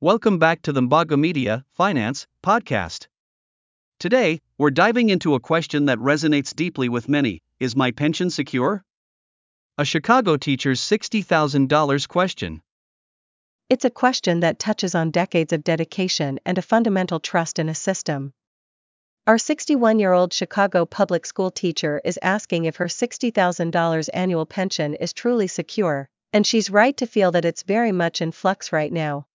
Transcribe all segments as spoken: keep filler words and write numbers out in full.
Welcome back to the Mbago Media Finance Podcast. Today, we're diving into a question that resonates deeply with many: is my pension secure? A Chicago teacher's sixty thousand dollars question. It's a question that touches on decades of dedication and a fundamental trust in a system. Our sixty-one-year-old Chicago public school teacher is asking if her sixty thousand dollars annual pension is truly secure, and she's right to feel that it's very much in flux right now.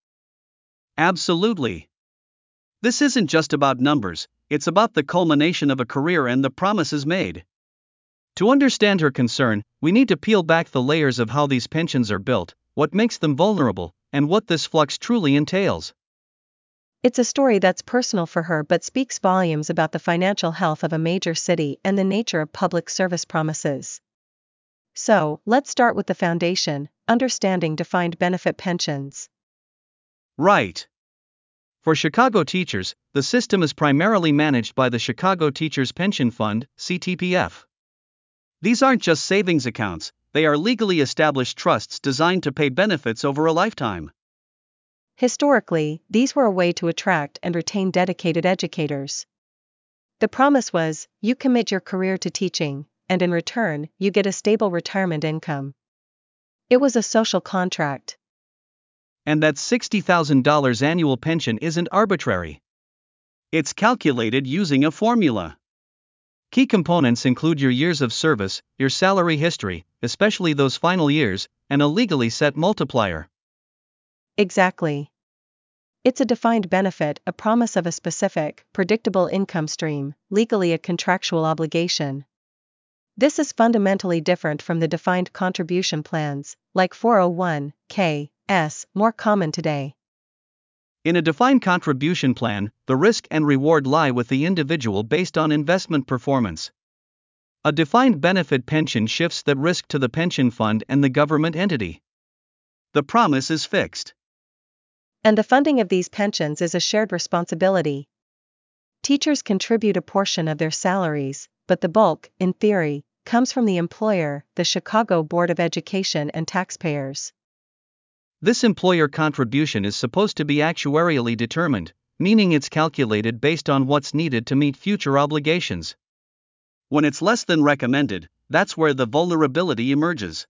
Absolutely. This isn't just about numbers, it's about the culmination of a career and the promises made. To understand her concern, we need to peel back the layers of how these pensions are built, what makes them vulnerable, and what this flux truly entails. It's a story that's personal for her but speaks volumes about the financial health of a major city and the nature of public service promises. So, let's start with the foundation: understanding defined benefit pensions. Right. For Chicago teachers, the system is primarily managed by the Chicago Teachers Pension Fund, C T P F. These aren't just savings accounts, they are legally established trusts designed to pay benefits over a lifetime. Historically, these were a way to attract and retain dedicated educators. The promise was, you commit your career to teaching, and in return, you get a stable retirement income. It was a social contract. And that sixty thousand dollars annual pension isn't arbitrary. It's calculated using a formula. Key components include your years of service, your salary history, especially those final years, and a legally set multiplier. Exactly. It's a defined benefit, a promise of a specific, predictable income stream, legally a contractual obligation. This is fundamentally different from the defined contribution plans, like four oh one k s, more common today. In a defined contribution plan, the risk and reward lie with the individual based on investment performance. A defined benefit pension shifts that risk to the pension fund and the government entity. The promise is fixed. And the funding of these pensions is a shared responsibility. Teachers contribute a portion of their salaries, but the bulk, in theory, comes from the employer, the Chicago Board of Education, and taxpayers. This employer contribution is supposed to be actuarially determined, meaning it's calculated based on what's needed to meet future obligations. When it's less than recommended, that's where the vulnerability emerges.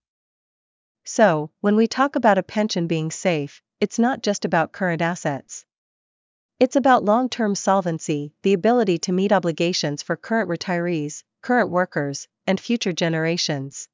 So, when we talk about a pension being safe, it's not just about current assets. It's about long-term solvency, the ability to meet obligations for current retirees, current workers, and future generations.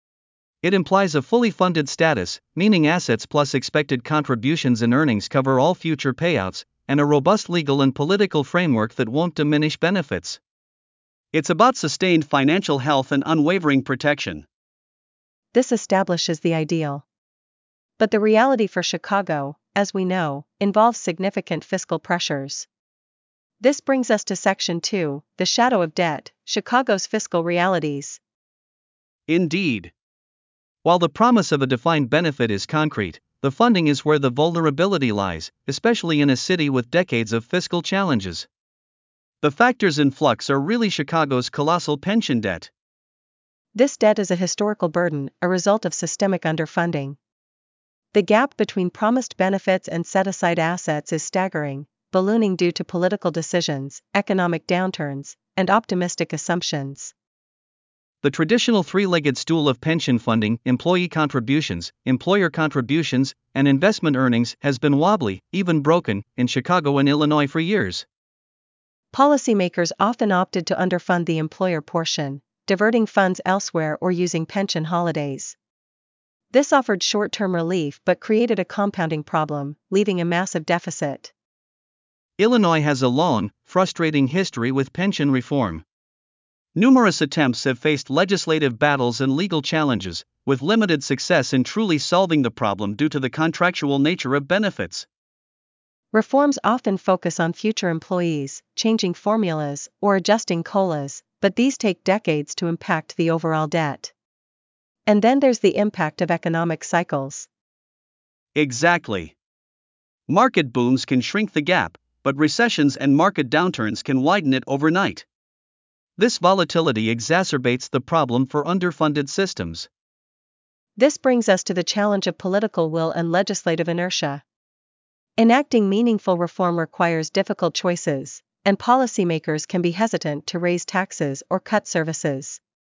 It implies a fully funded status, meaning assets plus expected contributions and earnings cover all future payouts, and a robust legal and political framework that won't diminish benefits. It's about sustained financial health and unwavering protection. This establishes the ideal. But the reality for Chicago, as we know, involves significant fiscal pressures. This brings us to Section two, the shadow of debt, Chicago's fiscal realities. Indeed. While the promise of a defined benefit is concrete, the funding is where the vulnerability lies, especially in a city with decades of fiscal challenges. The factors in flux are really Chicago's colossal pension debt. This debt is a historical burden, a result of systemic underfunding. The gap between promised benefits and set-aside assets is staggering, ballooning due to political decisions, economic downturns, and optimistic assumptions. The traditional three-legged stool of pension funding, employee contributions, employer contributions, and investment earnings, has been wobbly, even broken, in Chicago and Illinois for years. Policymakers often opted to underfund the employer portion, diverting funds elsewhere or using pension holidays. This offered short-term relief but created a compounding problem, leaving a massive deficit. Illinois has a long, frustrating history with pension reform. Numerous attempts have faced legislative battles and legal challenges, with limited success in truly solving the problem due to the contractual nature of benefits. Reforms often focus on future employees, changing formulas, or adjusting COLAs, but these take decades to impact the overall debt. And then there's the impact of economic cycles. Exactly. Market booms can shrink the gap, but recessions and market downturns can widen it overnight. This volatility exacerbates the problem for underfunded systems. This brings us to the challenge of political will and legislative inertia. Enacting meaningful reform requires difficult choices, and policymakers can be hesitant to raise taxes or cut services.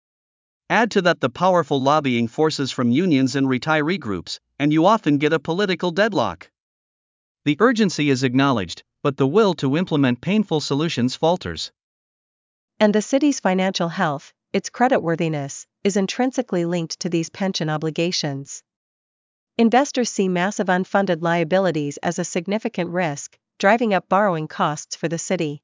Add to that the powerful lobbying forces from unions and retiree groups, and you often get a political deadlock. The urgency is acknowledged, but the will to implement painful solutions falters. And the city's financial health, its creditworthiness, is intrinsically linked to these pension obligations. Investors see massive unfunded liabilities as a significant risk, driving up borrowing costs for the city.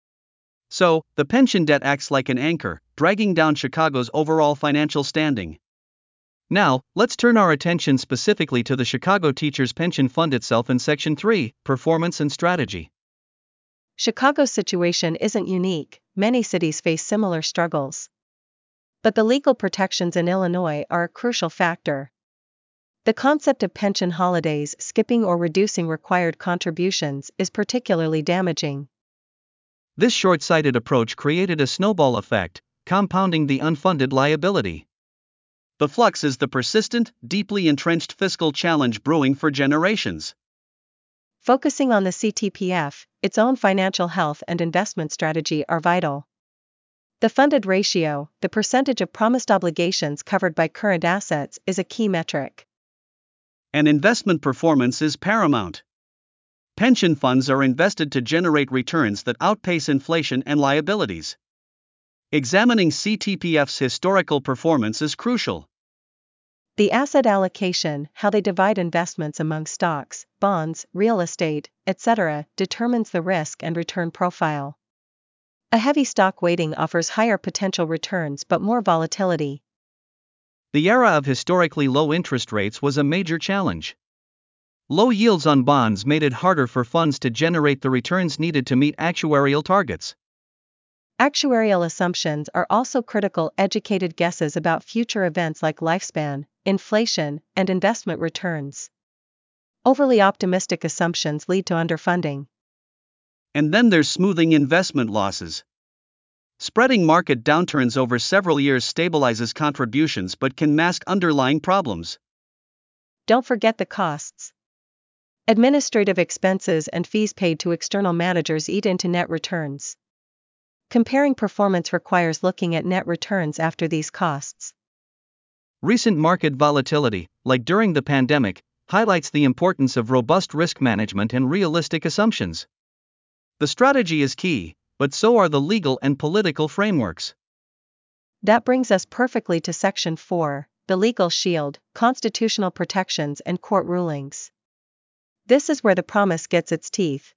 So, the pension debt acts like an anchor, dragging down Chicago's overall financial standing. Now, let's turn our attention specifically to the Chicago Teachers Pension Fund itself in Section three, Performance and Strategy. Chicago's situation isn't unique, many cities face similar struggles. But the legal protections in Illinois are a crucial factor. The concept of pension holidays, skipping or reducing required contributions, is particularly damaging. This short-sighted approach created a snowball effect, compounding the unfunded liability. The flux is the persistent, deeply entrenched fiscal challenge brewing for generations. Focusing on the C T P F, its own financial health and investment strategy are vital. The funded ratio, the percentage of promised obligations covered by current assets, is a key metric. And investment performance is paramount. Pension funds are invested to generate returns that outpace inflation and liabilities. Examining C T P F's historical performance is crucial. The asset allocation, how they divide investments among stocks, bonds, real estate, et cetera, determines the risk and return profile. A heavy stock weighting offers higher potential returns but more volatility. The era of historically low interest rates was a major challenge. Low yields on bonds made it harder for funds to generate the returns needed to meet actuarial targets. Actuarial assumptions are also critical. Educated guesses about future events like lifespan, inflation, and investment returns. Overly optimistic assumptions lead to underfunding. And then there's smoothing investment losses. Spreading market downturns over several years stabilizes contributions but can mask underlying problems. Don't forget the costs. Administrative expenses and fees paid to external managers eat into net returns. Comparing performance requires looking at net returns after these costs. Recent market volatility, like during the pandemic, highlights the importance of robust risk management and realistic assumptions. The strategy is key, but so are the legal and political frameworks. That brings us perfectly to Section four, the legal shield, constitutional protections and court rulings. This is where the promise gets its teeth.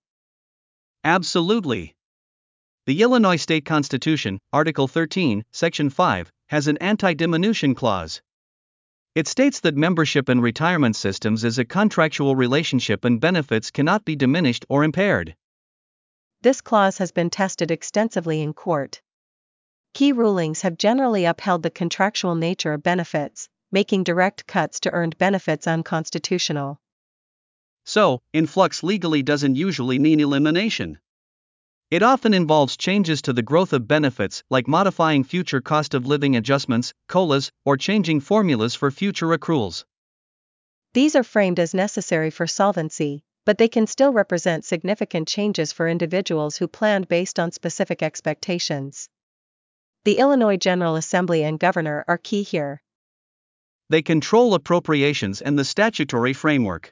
Absolutely. The Illinois State Constitution, Article thirteen, Section five, has an anti-diminution clause. It states that membership in retirement systems is a contractual relationship and benefits cannot be diminished or impaired. This clause has been tested extensively in court. Key rulings have generally upheld the contractual nature of benefits, making direct cuts to earned benefits unconstitutional. So, influx legally doesn't usually mean elimination. It often involves changes to the growth of benefits, like modifying future cost of living adjustments, COLAs, or changing formulas for future accruals. These are framed as necessary for solvency, but they can still represent significant changes for individuals who planned based on specific expectations. The Illinois General Assembly and Governor are key here. They control appropriations and the statutory framework.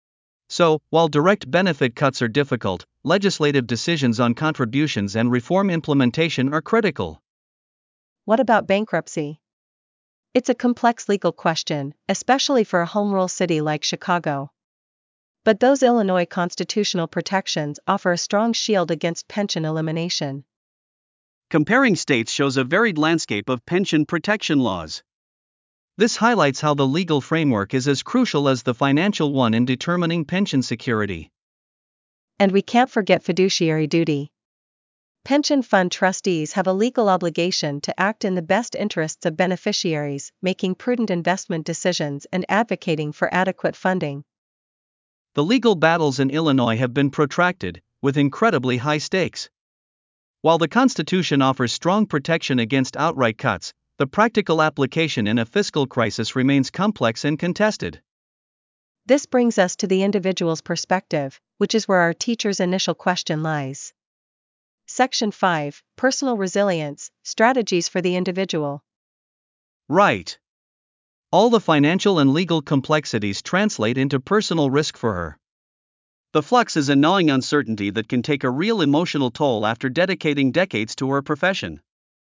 So, while direct benefit cuts are difficult, legislative decisions on contributions and reform implementation are critical. What about bankruptcy? It's a complex legal question, especially for a home rule city like Chicago. But those Illinois constitutional protections offer a strong shield against pension elimination. Comparing states shows a varied landscape of pension protection laws. This highlights how the legal framework is as crucial as the financial one in determining pension security. And we can't forget fiduciary duty. Pension fund trustees have a legal obligation to act in the best interests of beneficiaries, making prudent investment decisions and advocating for adequate funding. The legal battles in Illinois have been protracted, with incredibly high stakes. While the Constitution offers strong protection against outright cuts, the practical application in a fiscal crisis remains complex and contested. This brings us to the individual's perspective, which is where our teacher's initial question lies. Section five, Personal Resilience, Strategies for the Individual. Right. All the financial and legal complexities translate into personal risk for her. The flux is a gnawing uncertainty that can take a real emotional toll after dedicating decades to her profession.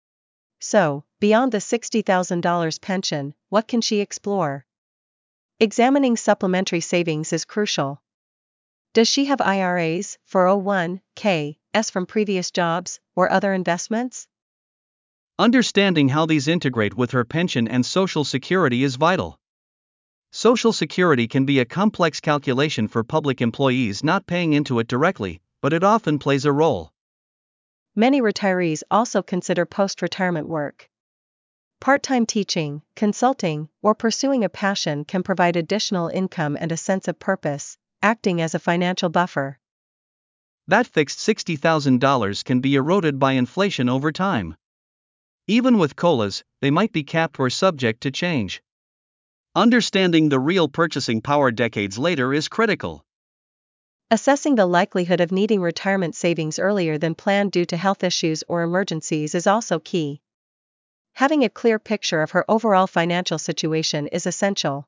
So, beyond the sixty thousand dollars pension, what can she explore? Examining supplementary savings is crucial. Does she have I R As, four oh one k s from previous jobs, or other investments? Understanding how these integrate with her pension and Social Security is vital. Social Security can be a complex calculation for public employees not paying into it directly, but it often plays a role. Many retirees also consider post-retirement work. Part-time teaching, consulting, or pursuing a passion can provide additional income and a sense of purpose, acting as a financial buffer. That fixed sixty thousand dollars can be eroded by inflation over time. Even with COLAs, they might be capped or subject to change. Understanding the real purchasing power decades later is critical. Assessing the likelihood of needing retirement savings earlier than planned due to health issues or emergencies is also key. Having a clear picture of her overall financial situation is essential.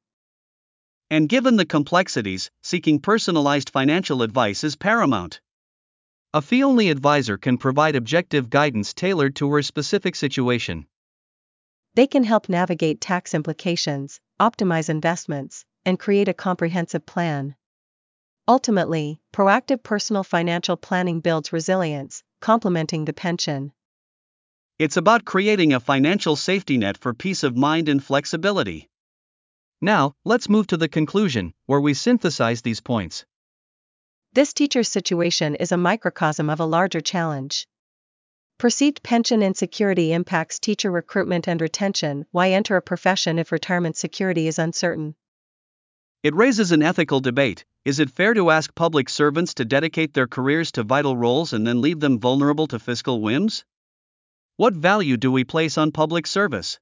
And given the complexities, seeking personalized financial advice is paramount. A fee-only advisor can provide objective guidance tailored to her specific situation. They can help navigate tax implications, optimize investments, and create a comprehensive plan. Ultimately, proactive personal financial planning builds resilience, complementing the pension. It's about creating a financial safety net for peace of mind and flexibility. Now, let's move to the conclusion, where we synthesize these points. This teacher's situation is a microcosm of a larger challenge. Perceived pension insecurity impacts teacher recruitment and retention. Why enter a profession if retirement security is uncertain? It raises an ethical debate. Is it fair to ask public servants to dedicate their careers to vital roles and then leave them vulnerable to fiscal whims? What value do we place on public service?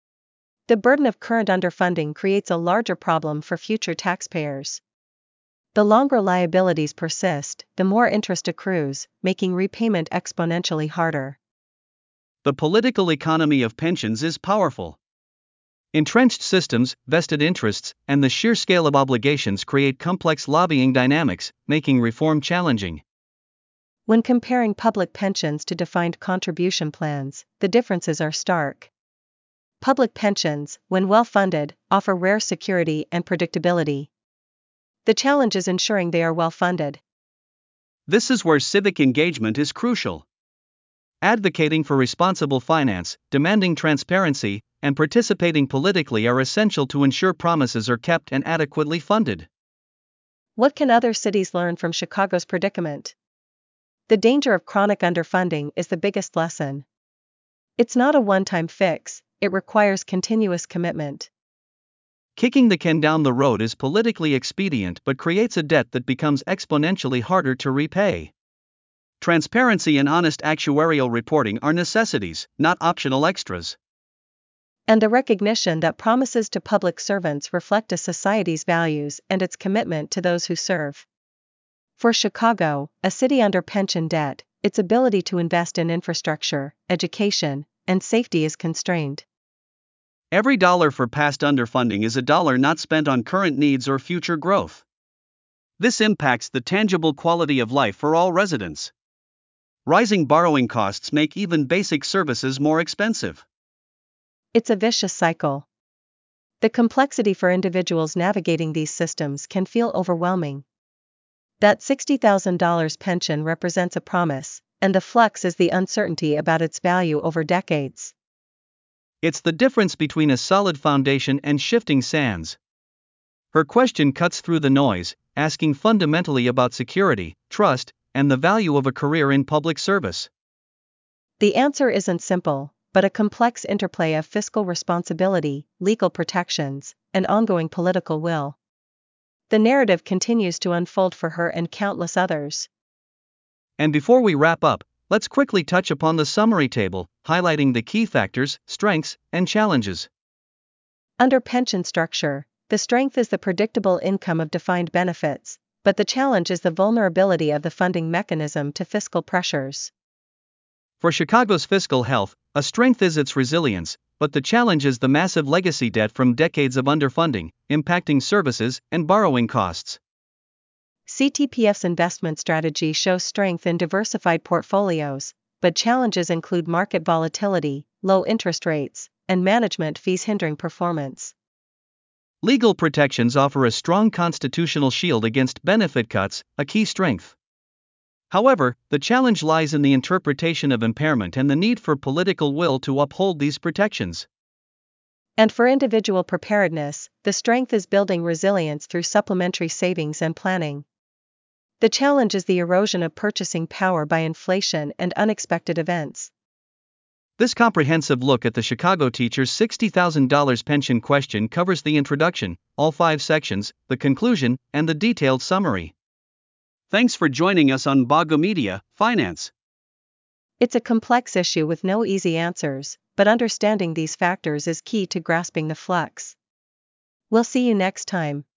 The burden of current underfunding creates a larger problem for future taxpayers. The longer liabilities persist, the more interest accrues, making repayment exponentially harder. The political economy of pensions is powerful. Entrenched systems, vested interests, and the sheer scale of obligations create complex lobbying dynamics, making reform challenging. When comparing public pensions to defined contribution plans, the differences are stark. Public pensions, when well-funded, offer rare security and predictability. The challenge is ensuring they are well-funded. This is where civic engagement is crucial. Advocating for responsible finance, demanding transparency, and participating politically are essential to ensure promises are kept and adequately funded. What can other cities learn from Chicago's predicament? The danger of chronic underfunding is the biggest lesson. It's not a one-time fix, it requires continuous commitment. Kicking the can down the road is politically expedient but creates a debt that becomes exponentially harder to repay. Transparency and honest actuarial reporting are necessities, not optional extras. And the recognition that promises to public servants reflect a society's values and its commitment to those who serve. For Chicago, a city under pension debt, its ability to invest in infrastructure, education, and safety is constrained. Every dollar for past underfunding is a dollar not spent on current needs or future growth. This impacts the tangible quality of life for all residents. Rising borrowing costs make even basic services more expensive. It's a vicious cycle. The complexity for individuals navigating these systems can feel overwhelming. That sixty thousand dollars pension represents a promise, and the flux is the uncertainty about its value over decades. It's the difference between a solid foundation and shifting sands. Her question cuts through the noise, asking fundamentally about security, trust, and the value of a career in public service. The answer isn't simple, but a complex interplay of fiscal responsibility, legal protections, and ongoing political will. The narrative continues to unfold for her and countless others. And before we wrap up, let's quickly touch upon the summary table, highlighting the key factors, strengths, and challenges. Under pension structure, The strength is the predictable income of defined benefits, but the challenge is the vulnerability of the funding mechanism to fiscal pressures. For Chicago's fiscal health, a strength is its resilience, but the challenge is the massive legacy debt from decades of underfunding, impacting services and borrowing costs. C T P F's investment strategy shows strength in diversified portfolios, but challenges include market volatility, low interest rates, and management fees hindering performance. Legal protections offer a strong constitutional shield against benefit cuts, a key strength. However, the challenge lies in the interpretation of impairment and the need for political will to uphold these protections. And for individual preparedness, the strength is building resilience through supplementary savings and planning. The challenge is the erosion of purchasing power by inflation and unexpected events. This comprehensive look at the Chicago teacher's sixty thousand dollars pension question covers the introduction, all five sections, the conclusion, and the detailed summary. Thanks for joining us on Bago Media Finance. It's a complex issue with no easy answers, but understanding these factors is key to grasping the flux. We'll see you next time.